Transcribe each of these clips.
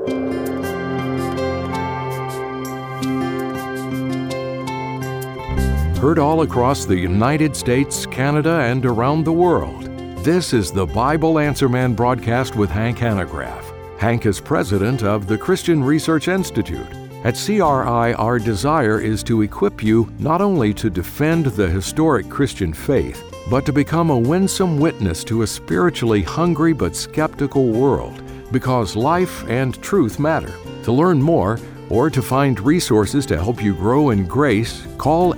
Heard all across the United States, Canada, and around the world. This is the Bible Answer Man broadcast with Hank Hanegraaff. Hank is president of the Christian Research Institute. At CRI, our desire is to equip you not only to defend the historic Christian faith, but to become a winsome witness to a spiritually hungry but skeptical world, because life and truth matter. To learn more, or to find resources to help you grow in grace, call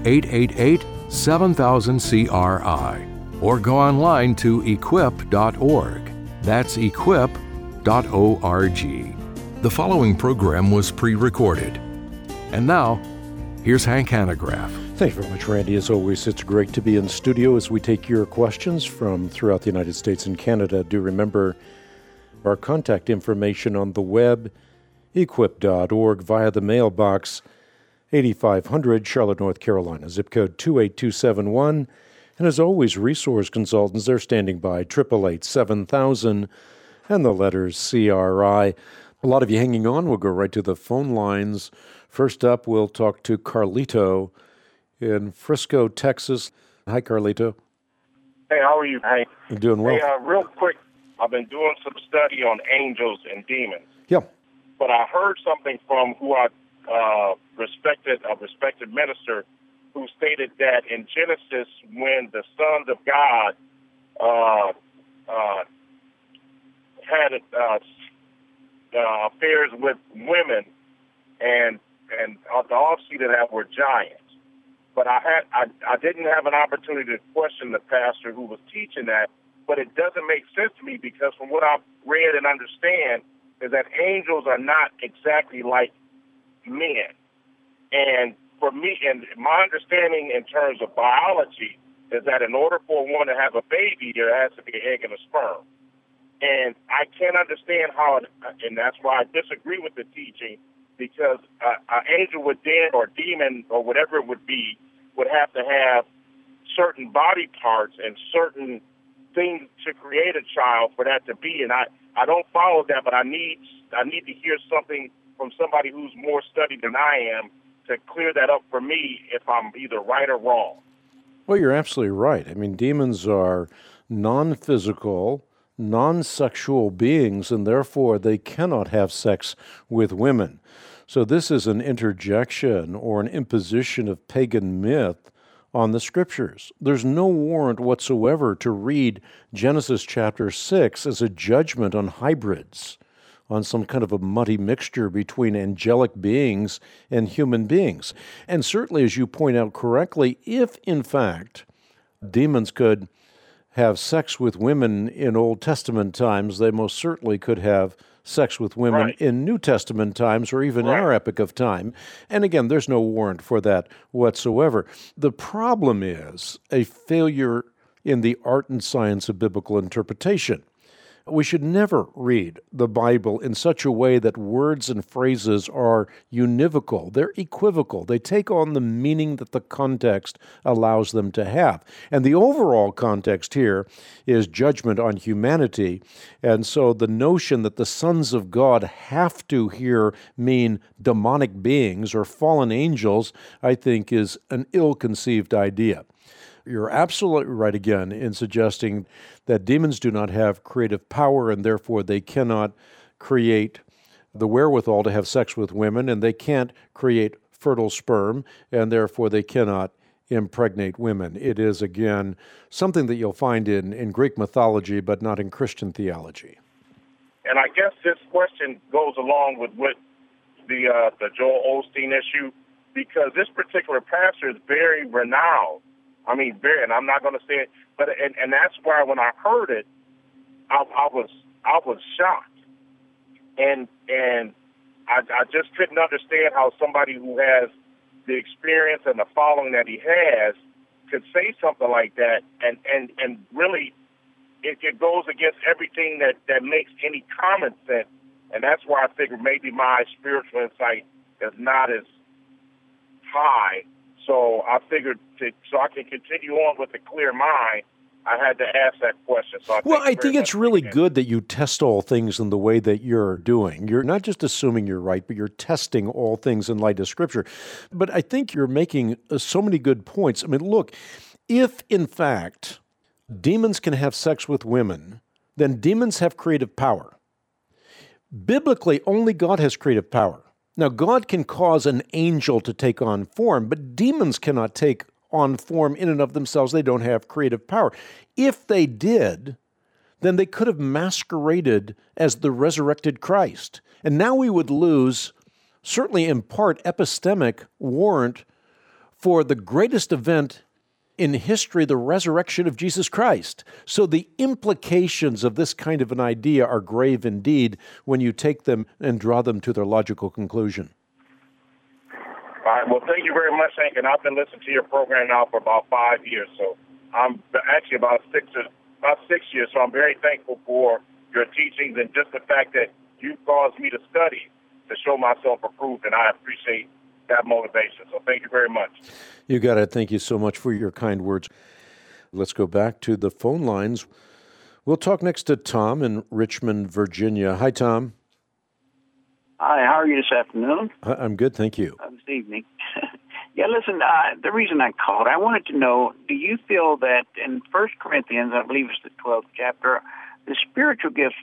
888-7000-CRI or go online to equip.org. That's equip.org. The following program was pre-recorded. And now, here's Hank Hanegraaff. Thank you very much, Randy. As always, it's great to be in studio as we take your questions from throughout the United States and Canada. Do remember our contact information on the web, equip.org, via the mailbox, 8500 Charlotte, North Carolina, zip code 28271. And as always, resource consultants, they're standing by, 888-7000, and the letters CRI. A lot of you hanging on. We'll go right to the phone lines. First up, we'll talk to Carlito in Frisco, Texas. Hi, Carlito. Hey, how are you? Hey. I'm doing well. Hey, real quick, I've been doing some study on angels and demons. Yeah. But I heard something from who I respected, a respected minister, who stated that in Genesis, when the sons of God had affairs with women, and the offshoot of that were giants. But I didn't have an opportunity to question the pastor who was teaching that. But it doesn't make sense to me, because from what I've read and understand is that angels are not exactly like men. And for me, and my understanding in terms of biology is that in order for one to have a baby, there has to be an egg and a sperm. And I can't understand how, and that's why I disagree with the teaching, because an angel would then, or demon, or whatever it would be, would have to have certain body parts and certain things to create a child for that to be. And I don't follow that, but I need to hear something from somebody who's more studied than I am to clear that up for me if I'm either right or wrong. Well, you're absolutely right. I mean, demons are non-physical, non-sexual beings, and therefore they cannot have sex with women. So this is an interjection or an imposition of pagan myth on the Scriptures. There's no warrant whatsoever to read Genesis chapter 6 as a judgment on hybrids, on some kind of a muddy mixture between angelic beings and human beings. And certainly, as you point out correctly, if in fact demons could have sex with women in Old Testament times, they most certainly could have sex with women in New Testament times, or even our epoch of time. And again, there's no warrant for that whatsoever. The problem is a failure in the art and science of biblical interpretation. We should never read the Bible in such a way that words and phrases are univocal. They're equivocal. They take on the meaning that the context allows them to have. And the overall context here is judgment on humanity. And so the notion that the sons of God have to here mean demonic beings or fallen angels, I think, is an ill-conceived idea. You're absolutely right again in suggesting that demons do not have creative power, and therefore they cannot create the wherewithal to have sex with women, and they can't create fertile sperm, and therefore they cannot impregnate women. It is, again, something that you'll find in Greek mythology, but not in Christian theology. And I guess this question goes along with what the Joel Osteen issue, because this particular pastor is very renowned. I mean, very, and I'm not going to say it, but and that's why when I heard it, I was shocked, and I just couldn't understand how somebody who has the experience and the following that he has could say something like that, and really it goes against everything that makes any common sense, and that's why I figured maybe my spiritual insight is not as high. So I figured so I can continue on with a clear mind I had to ask that question. So I think it's really good that you test all things in the way that you're doing. You're not just assuming you're right, but you're testing all things in light of Scripture. But I think you're making so many good points. I mean, look, if in fact demons can have sex with women, then demons have creative power. Biblically, only God has creative power. Now, God can cause an angel to take on form, but demons cannot take on form in and of themselves. They don't have creative power. If they did, then they could have masqueraded as the resurrected Christ. And now we would lose, certainly in part, epistemic warrant for the greatest event in history, the resurrection of Jesus Christ. So the implications of this kind of an idea are grave indeed when you take them and draw them to their logical conclusion. All right. Well, thank you very much, Hank. And I've been listening to your program now for about 5 years. So I'm actually about 6 years. So I'm very thankful for your teachings and just the fact that you caused me to study to show myself approved. And I appreciate that motivation. So thank you very much. You got it. Thank you so much for your kind words. Let's go back to the phone lines. We'll talk next to Tom in Richmond, Virginia. Hi, Tom. Hi, how are you this afternoon? I'm good, thank you. This evening. Yeah, listen, the reason I called, I wanted to know, do you feel that in 1 Corinthians, I believe it's the 12th chapter, the spiritual gifts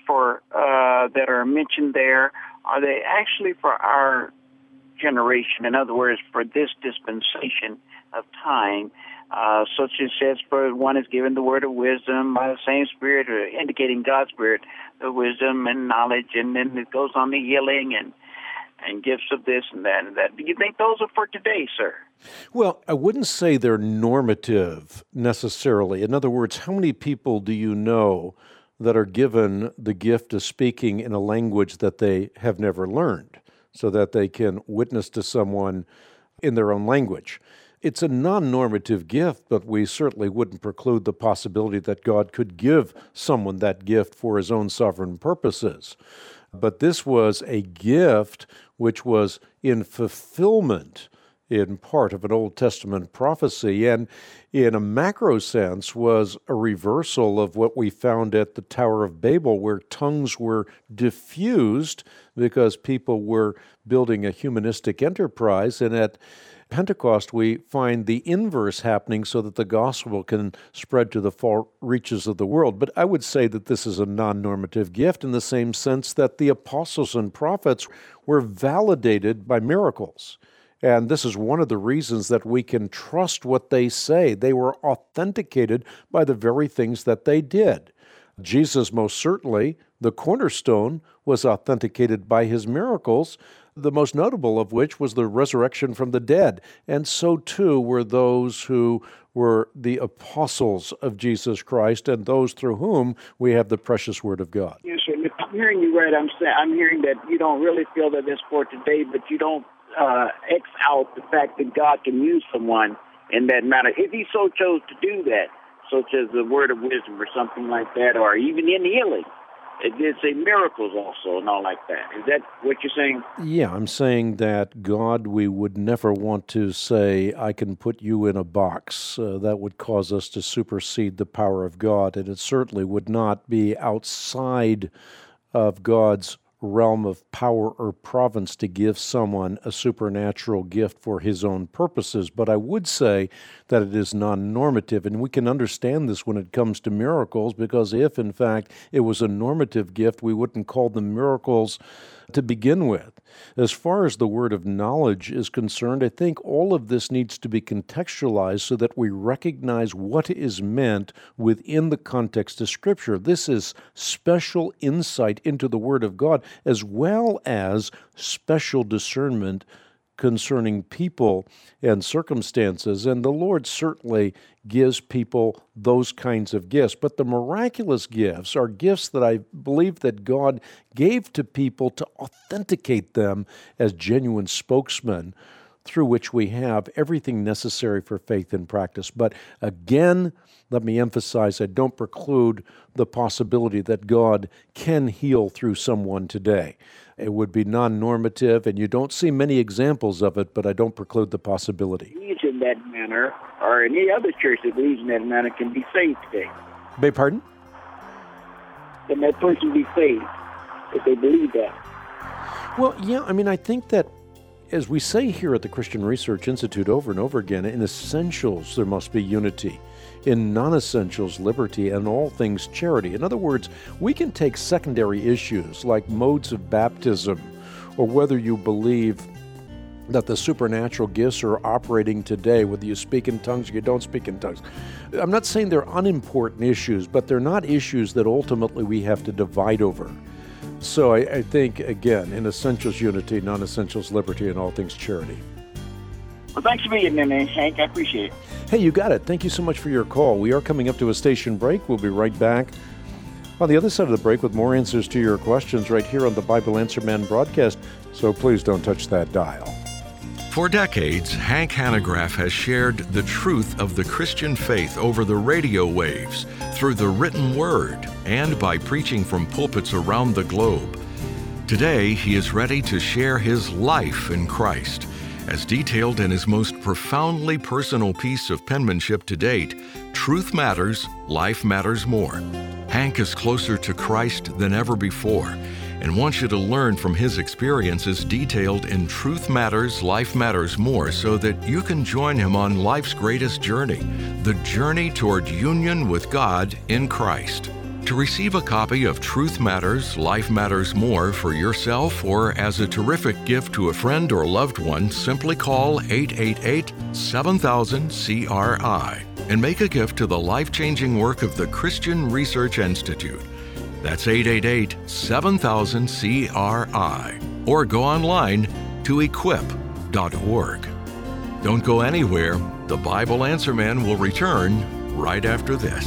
that are mentioned there, are they actually for our generation? In other words, for this dispensation of time, such as says, for one is given the word of wisdom by the same Spirit, or indicating God's Spirit, the wisdom and knowledge, and then it goes on the healing and gifts of this and that and that. Do you think those are for today, sir? Well, I wouldn't say they're normative necessarily. In other words, how many people do you know that are given the gift of speaking in a language that they have never learned so that they can witness to someone in their own language? It's a non-normative gift, but we certainly wouldn't preclude the possibility that God could give someone that gift for his own sovereign purposes. But this was a gift which was in fulfillment in part of an Old Testament prophecy, and in a macro sense was a reversal of what we found at the Tower of Babel, where tongues were diffused because people were building a humanistic enterprise, and at Pentecost, we find the inverse happening so that the gospel can spread to the far reaches of the world. But I would say that this is a non-normative gift in the same sense that the apostles and prophets were validated by miracles. And this is one of the reasons that we can trust what they say. They were authenticated by the very things that they did. Jesus, most certainly, the cornerstone, was authenticated by his miracles, the most notable of which was the resurrection from the dead. And so too were those who were the apostles of Jesus Christ and those through whom we have the precious word of God. Yes, sir. If I'm hearing you right, I'm hearing that you don't really feel that it's for today, but you don't X out the fact that God can use someone in that matter, if he so chose to do that, such as the word of wisdom or something like that, or even in healing. It did say miracles also and all like that. Is that what you're saying? Yeah, I'm saying that God, we would never want to say, I can put you in a box. That would cause us to supersede the power of God, and it certainly would not be outside of God's realm of power or province to give someone a supernatural gift for his own purposes. But I would say that it is non-normative, and we can understand this when it comes to miracles, because if, in fact, it was a normative gift, we wouldn't call them miracles to begin with. As far as the word of knowledge is concerned, I think all of this needs to be contextualized so that we recognize what is meant within the context of Scripture. This is special insight into the Word of God, as well as special discernment concerning people and circumstances. And the Lord certainly gives people those kinds of gifts. But the miraculous gifts are gifts that I believe that God gave to people to authenticate them as genuine spokesmen through which we have everything necessary for faith and practice. But again, let me emphasize, I don't preclude the possibility that God can heal through someone today. It would be non-normative, and you don't see many examples of it, but I don't preclude the possibility. Believes in that manner, or any other church that believes in that manner, can be saved today. Beg pardon? Can that person be saved if they believe that? Well, yeah, I mean, I think that, as we say here at the Christian Research Institute over and over again, in essentials there must be unity. In non-essentials, liberty, and all things charity. In other words, we can take secondary issues like modes of baptism, or whether you believe that the supernatural gifts are operating today, whether you speak in tongues or you don't speak in tongues. I'm not saying they're unimportant issues, but they're not issues that ultimately we have to divide over. So I think, again, in essentials, unity, non-essentials, liberty, and all things charity. Well, thanks for being there, Hank. I appreciate it. Hey, you got it. Thank you so much for your call. We are coming up to a station break. We'll be right back on the other side of the break with more answers to your questions right here on the Bible Answer Man broadcast. So please don't touch that dial. For decades, Hank Hanegraaff has shared the truth of the Christian faith over the radio waves, through the written word, and by preaching from pulpits around the globe. Today, he is ready to share his life in Christ, as detailed in his most profoundly personal piece of penmanship to date, Truth Matters, Life Matters More. Hank is closer to Christ than ever before, and wants you to learn from his experiences detailed in Truth Matters, Life Matters More, so that you can join him on life's greatest journey, the journey toward union with God in Christ. To receive a copy of Truth Matters, Life Matters More for yourself or as a terrific gift to a friend or loved one, simply call 888-7000-CRI and make a gift to the life-changing work of the Christian Research Institute. That's 888-7000-CRI. Or go online to equip.org. Don't go anywhere. The Bible Answer Man will return right after this.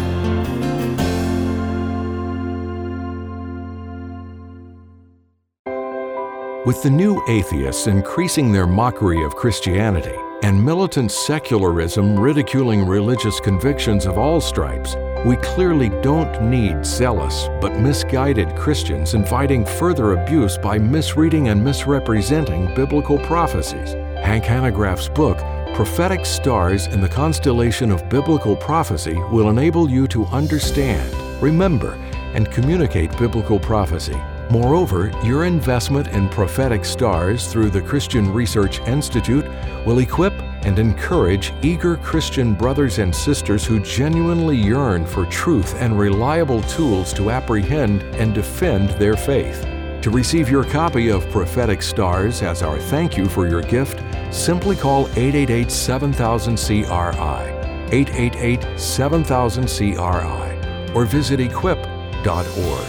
With the new atheists increasing their mockery of Christianity and militant secularism ridiculing religious convictions of all stripes, we clearly don't need zealous but misguided Christians inviting further abuse by misreading and misrepresenting biblical prophecies. Hank Hanegraaff's book, Prophetic Stars in the Constellation of Biblical Prophecy, will enable you to understand, remember, and communicate biblical prophecy. Moreover, your investment in prophetic stars through the Christian Research Institute will equip and encourage eager Christian brothers and sisters who genuinely yearn for truth and reliable tools to apprehend and defend their faith. To receive your copy of Prophetic Stars as our thank you for your gift, simply call 888-7000-CRI, 888-7000-CRI, or visit equip.org.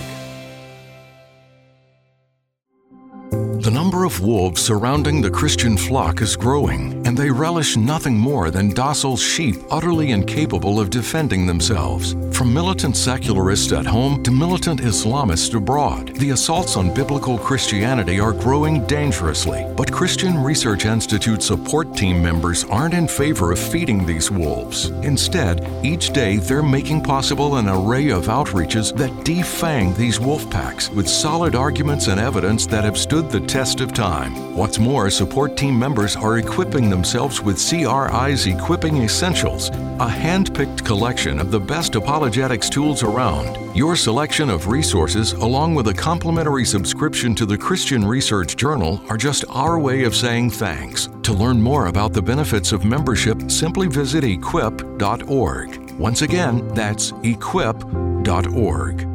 The number of wolves surrounding the Christian flock is growing, and they relish nothing more than docile sheep utterly incapable of defending themselves. From militant secularists at home to militant Islamists abroad, the assaults on biblical Christianity are growing dangerously. But Christian Research Institute support team members aren't in favor of feeding these wolves. Instead, each day they're making possible an array of outreaches that defang these wolf packs with solid arguments and evidence that have stood the test of time. What's more, support team members are equipping themselves with CRI's Equipping Essentials, a hand-picked collection of the best apologetics tools around. Your selection of resources, along with a complimentary subscription to the Christian Research Journal, are just our way of saying thanks. To learn more about the benefits of membership, simply visit equip.org. Once again, that's equip.org.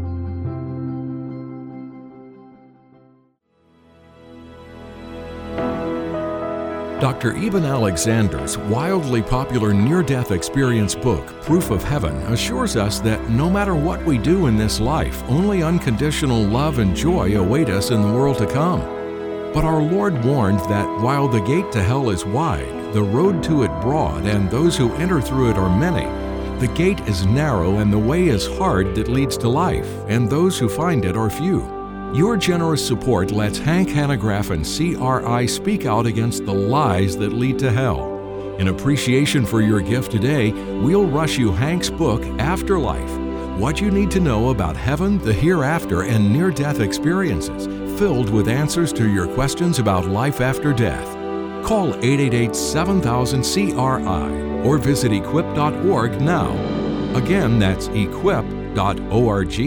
Dr. Eben Alexander's wildly popular near-death experience book, Proof of Heaven, assures us that no matter what we do in this life, only unconditional love and joy await us in the world to come. But our Lord warned that while the gate to hell is wide, the road to it broad, and those who enter through it are many, the gate is narrow and the way is hard that leads to life, and those who find it are few. Your generous support lets Hank Hanegraaff and CRI speak out against the lies that lead to hell. In appreciation for your gift today, we'll rush you Hank's book, Afterlife: What You Need to Know About Heaven, the Hereafter, and Near-Death Experiences, filled with answers to your questions about life after death. Call 888-7000-CRI or visit equip.org now. Again, that's equip.org.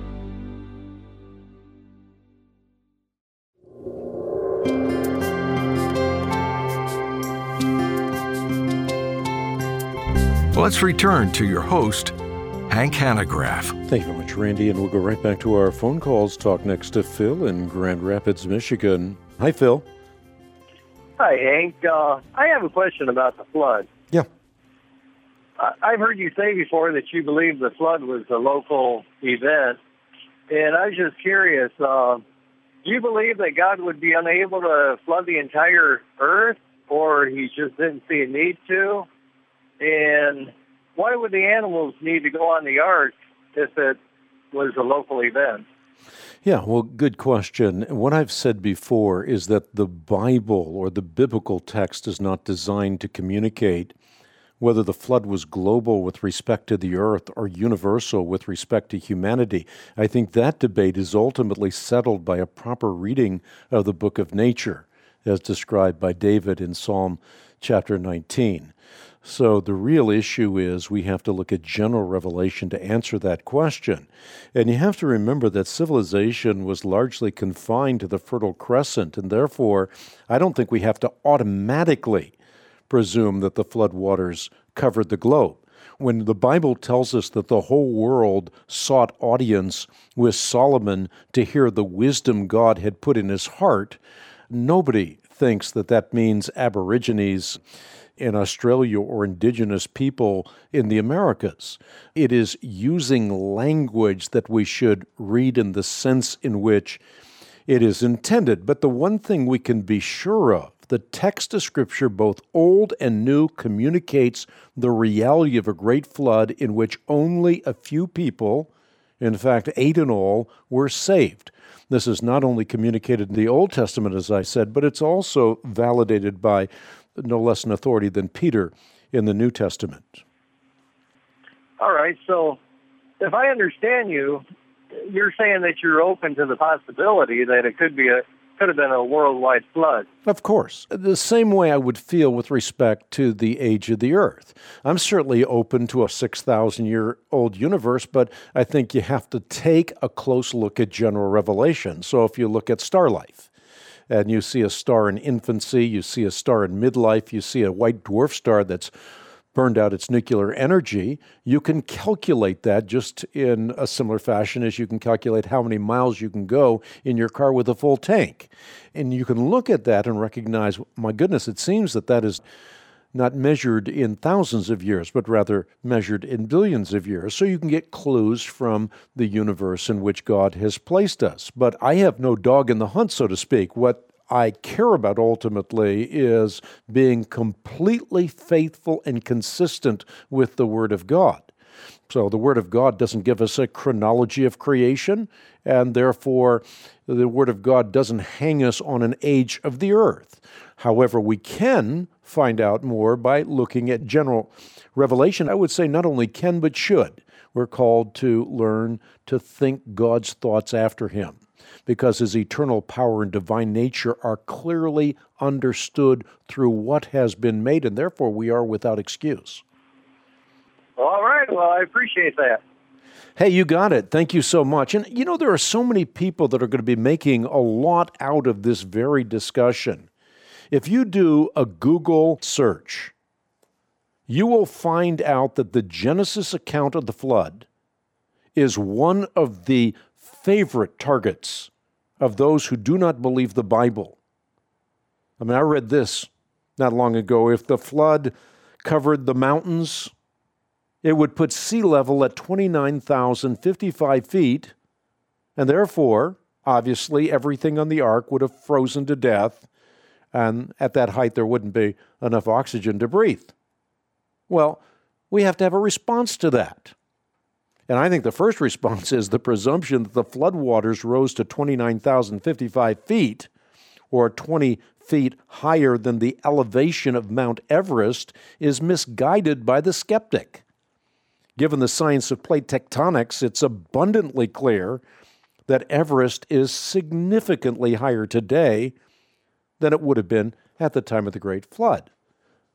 Let's return to your host, Hank Hanegraaff. Thank you very much, Randy, and we'll go right back to our phone calls. Talk next to Phil in Grand Rapids, Michigan. Hi, Phil. Hi, Hank. I have a question about the flood. Yeah. I've heard you say before that you believe the flood was a local event, and I was just curious, do you believe that God would be unable to flood the entire earth, or he just didn't see a need to? And why would the animals need to go on the ark if it was a local event? Yeah, well, good question. What I've said before is that the Bible or the biblical text is not designed to communicate whether the flood was global with respect to the earth or universal with respect to humanity. I think that debate is ultimately settled by a proper reading of the book of nature, as described by David in Psalm chapter 19. So the real issue is we have to look at general revelation to answer that question. And you have to remember that civilization was largely confined to the Fertile Crescent, and therefore I don't think we have to automatically presume that the flood waters covered the globe. When the Bible tells us that the whole world sought audience with Solomon to hear the wisdom God had put in his heart, nobody thinks that that means Aborigines in Australia or indigenous people in the Americas. It is using language that we should read in the sense in which it is intended. But the one thing we can be sure of, the text of Scripture, both Old and New, communicates the reality of a great flood in which only a few people, in fact 8 in all, were saved. This is not only communicated in the Old Testament, as I said, but it's also validated by no less an authority than Peter in the New Testament. All right, so if I understand you, you're saying that you're open to the possibility that it could have been a worldwide flood. Of course. The same way I would feel with respect to the age of the earth. I'm certainly open to a 6,000-year-old universe, but I think you have to take a close look at general revelation. So if you look at star life, and you see a star in infancy, you see a star in midlife, you see a white dwarf star that's burned out its nuclear energy, you can calculate that just in a similar fashion as you can calculate how many miles you can go in your car with a full tank. And you can look at that and recognize, my goodness, it seems that that is not measured in thousands of years, but rather measured in billions of years. So you can get clues from the universe in which God has placed us. But I have no dog in the hunt, so to speak. What I care about ultimately is being completely faithful and consistent with the Word of God. So the Word of God doesn't give us a chronology of creation, and therefore the Word of God doesn't hang us on an age of the earth. However, we can find out more by looking at general revelation. I would say not only can, but should. We're called to learn to think God's thoughts after Him, because His eternal power and divine nature are clearly understood through what has been made, and therefore we are without excuse. All right, well, I appreciate that. Hey, you got it. Thank you so much. And you know, there are so many people that are going to be making a lot out of this very discussion. If you do a Google search, you will find out that the Genesis account of the flood is one of the favorite targets of those who do not believe the Bible. I mean, I read this not long ago. If the flood covered the mountains, it would put sea level at 29,055 feet, and therefore, obviously, everything on the ark would have frozen to death, and at that height, there wouldn't be enough oxygen to breathe. Well, we have to have a response to that. And I think the first response is the presumption that the floodwaters rose to 29,055 feet, or 20 feet higher than the elevation of Mount Everest, is misguided by the skeptic. Given the science of plate tectonics, it's abundantly clear that Everest is significantly higher today than it would have been at the time of the Great Flood.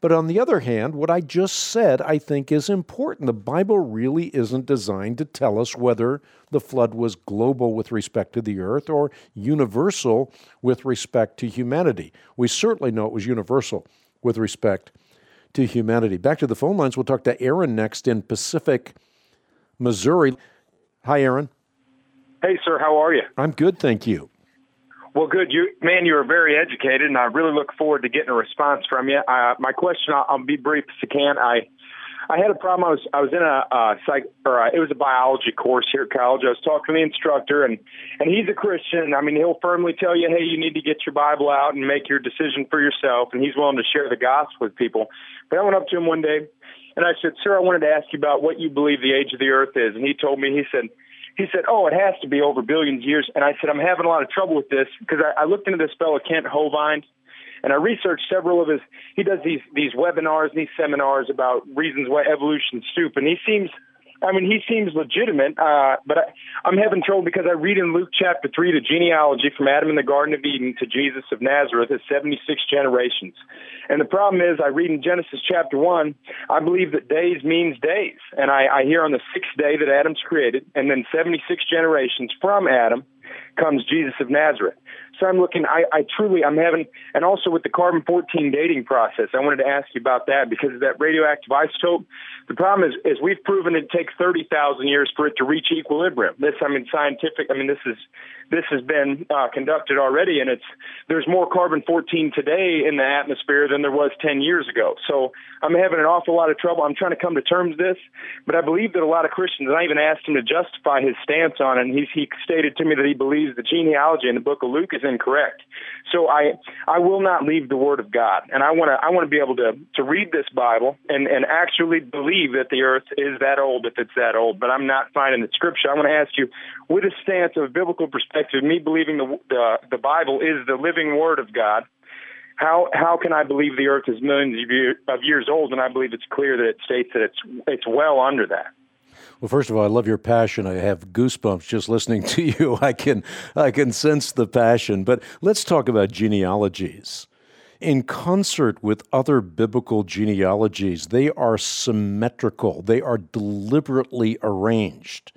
But on the other hand, what I just said, I think, is important. The Bible really isn't designed to tell us whether the flood was global with respect to the earth or universal with respect to humanity. We certainly know it was universal with respect to humanity. Back to the phone lines. We'll talk to Aaron next in Pacific, Missouri. Hi, Aaron. Hey, sir. How are you? I'm good, thank you. Well, good. You are very educated, and I really look forward to getting a response from you. My question, I'll be brief as I can. I had a problem. I was in it was a biology course here at college. I was talking to the instructor, and he's a Christian. I mean, he'll firmly tell you, hey, you need to get your Bible out and make your decision for yourself, and he's willing to share the gospel with people. But I went up to him one day, and I said, sir, I wanted to ask you about what you believe the age of the earth is. And he told me, he said, oh, it has to be over billions of years. And I said, I'm having a lot of trouble with this because I looked into this fellow, Kent Hovind, and I researched several of he does these webinars and these seminars about reasons why evolution's stupid. And he seems legitimate, but I'm having trouble because I read in Luke chapter 3 the genealogy from Adam in the Garden of Eden to Jesus of Nazareth is 76 generations. And the problem is I read in Genesis chapter 1, I believe that days means days. And I hear on the sixth day that Adam's created, and then 76 generations from Adam comes Jesus of Nazareth. So I'm looking, I'm having, and also with the carbon-14 dating process, I wanted to ask you about that because of that radioactive isotope. The problem is we've proven it takes 30,000 years for it to reach equilibrium. This has been conducted already, and there's more carbon-14 today in the atmosphere than there was 10 years ago. So I'm having an awful lot of trouble. I'm trying to come to terms with this, but I believe that a lot of Christians, and I even asked him to justify his stance on it, and he stated to me that he believes the genealogy in the book of Luke is incorrect. So I will not leave the Word of God, and I want to be able to read this Bible and actually believe that the earth is that old if it's that old, but I'm not finding the Scripture. I want to ask you, with a stance of a biblical perspective, me believing the Bible is the living Word of God, how can I believe the earth is millions of years old? And I believe it's clear that it states that it's well under that. Well, first of all, I love your passion. I have goosebumps just listening to you. I can sense the passion. But let's talk about genealogies. In concert with other biblical genealogies, they are symmetrical. They are deliberately arranged.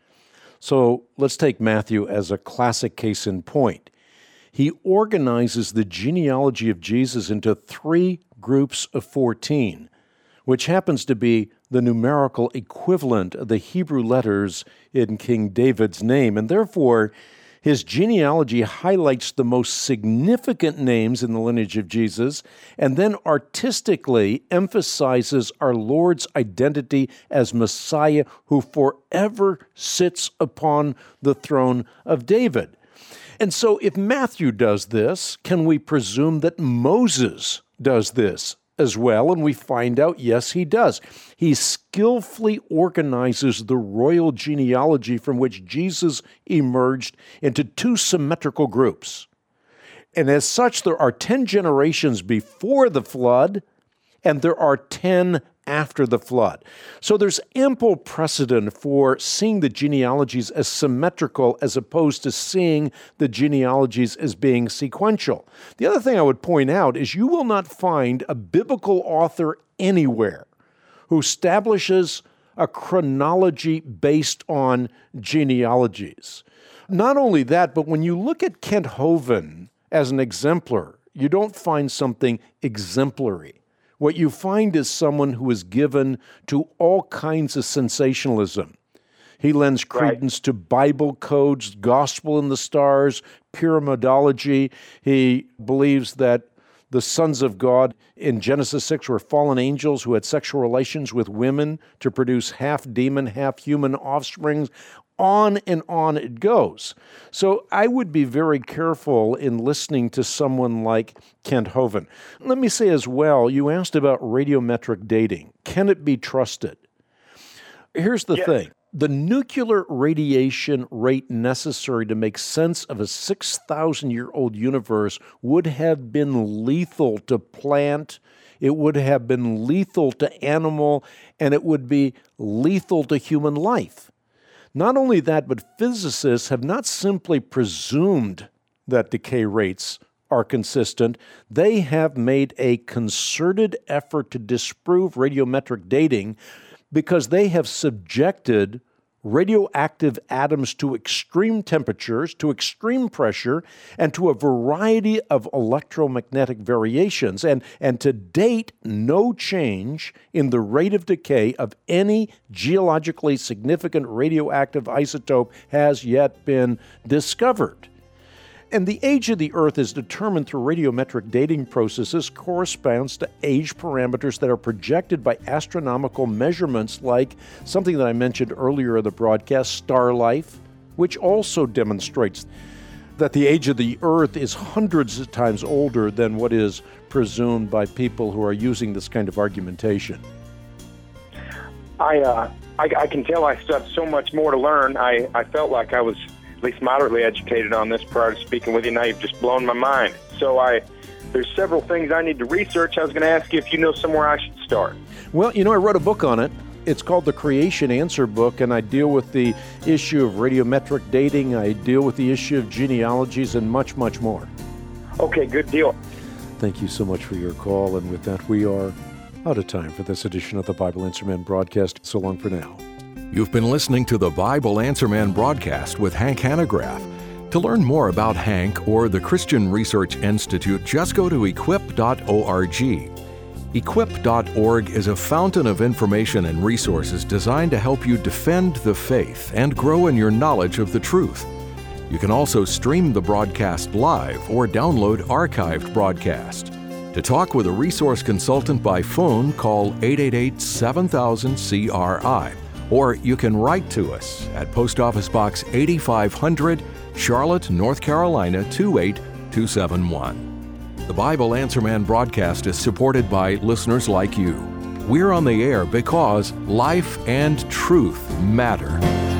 So let's take Matthew as a classic case in point. He organizes the genealogy of Jesus into 3 groups of 14, which happens to be the numerical equivalent of the Hebrew letters in King David's name. And therefore, his genealogy highlights the most significant names in the lineage of Jesus and then artistically emphasizes our Lord's identity as Messiah who forever sits upon the throne of David. And so if Matthew does this, can we presume that Moses does this as well? And we find out, yes, he does. He skillfully organizes the royal genealogy from which Jesus emerged into 2 symmetrical groups. And as such, there are 10 generations before the flood, and there are 10 after the flood. So there's ample precedent for seeing the genealogies as symmetrical as opposed to seeing the genealogies as being sequential. The other thing I would point out is you will not find a biblical author anywhere who establishes a chronology based on genealogies. Not only that, but when you look at Kent Hovind as an exemplar, you don't find something exemplary. What you find is someone who is given to all kinds of sensationalism. He lends credence to Bible codes, gospel in the stars, pyramidology. He believes that the sons of God in Genesis 6 were fallen angels who had sexual relations with women to produce half demon, half human offspring. On and on it goes. So I would be very careful in listening to someone like Kent Hovind. Let me say as well, you asked about radiometric dating. Can it be trusted? Here's the thing. The nuclear radiation rate necessary to make sense of a 6,000-year-old universe would have been lethal to plant, it would have been lethal to animal, and it would be lethal to human life. Not only that, but physicists have not simply presumed that decay rates are consistent. They have made a concerted effort to disprove radiometric dating because they have subjected radioactive atoms to extreme temperatures, to extreme pressure, and to a variety of electromagnetic variations. And to date, no change in the rate of decay of any geologically significant radioactive isotope has yet been discovered. And the age of the Earth is determined through radiometric dating processes corresponds to age parameters that are projected by astronomical measurements like something that I mentioned earlier in the broadcast, star life, which also demonstrates that the age of the Earth is hundreds of times older than what is presumed by people who are using this kind of argumentation. I can tell I still have so much more to learn. I felt like I was at least moderately educated on this prior to speaking with you. Now you've just blown my mind. So there's several things I need to research. I was going to ask you if you know somewhere I should start. Well, I wrote a book on it. It's called The Creation Answer Book, and I deal with the issue of radiometric dating. I deal with the issue of genealogies and much, much more. Okay, good deal. Thank you so much for your call, and with that, we are out of time for this edition of the Bible Answer Man broadcast. So long for now. You've been listening to the Bible Answer Man broadcast with Hank Hanegraaff. To learn more about Hank or the Christian Research Institute, just go to equip.org. Equip.org is a fountain of information and resources designed to help you defend the faith and grow in your knowledge of the truth. You can also stream the broadcast live or download archived broadcast. To talk with a resource consultant by phone, call 888-7000-CRI. Or you can write to us at Post Office Box 8500, Charlotte, North Carolina 28271. The Bible Answer Man broadcast is supported by listeners like you. We're on the air because life and truth matter.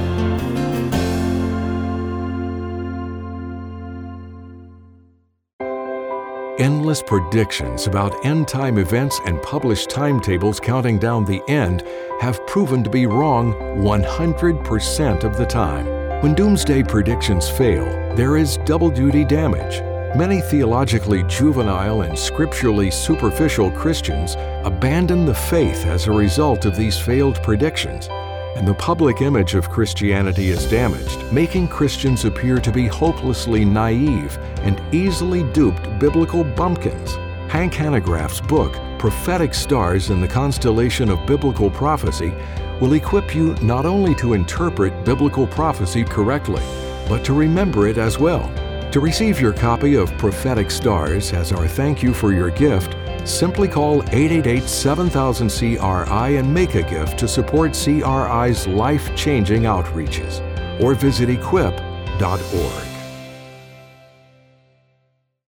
Endless predictions about end-time events and published timetables counting down the end have proven to be wrong 100% of the time. When doomsday predictions fail, there is double-duty damage. Many theologically juvenile and scripturally superficial Christians abandon the faith as a result of these failed predictions, and the public image of Christianity is damaged, making Christians appear to be hopelessly naive and easily duped biblical bumpkins. Hank Hanegraaff's book, Prophetic Stars in the Constellation of Biblical Prophecy, will equip you not only to interpret biblical prophecy correctly, but to remember it as well. To receive your copy of Prophetic Stars as our thank you for your gift, simply call 888-7000-CRI and make a gift to support CRI's life-changing outreaches, or visit equip.org.